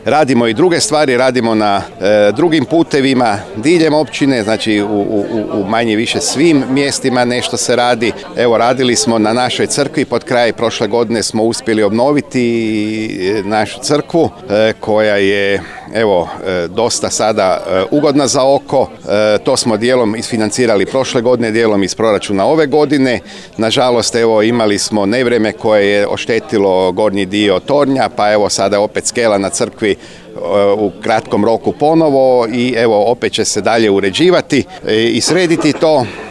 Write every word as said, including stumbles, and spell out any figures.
Radimo i druge stvari, radimo na e, drugim putevima diljem općine, znači u, u, u manje više svim mjestima nešto se radi. Evo, radili smo na našoj crkvi, pod kraj prošle godine smo uspjeli obnoviti našu crkvu e, koja je evo e, dosta sada e, ugodna za oko. E, to smo dijelom isfinancirali prošle godine, dijelom iz proračuna ove godine. Nažalost, evo, imali smo nevrijeme koje je oštetilo gornji dio tornja, pa evo sada opet skela na crkvi u kratkom roku ponovo i evo opet će se dalje uređivati i srediti to.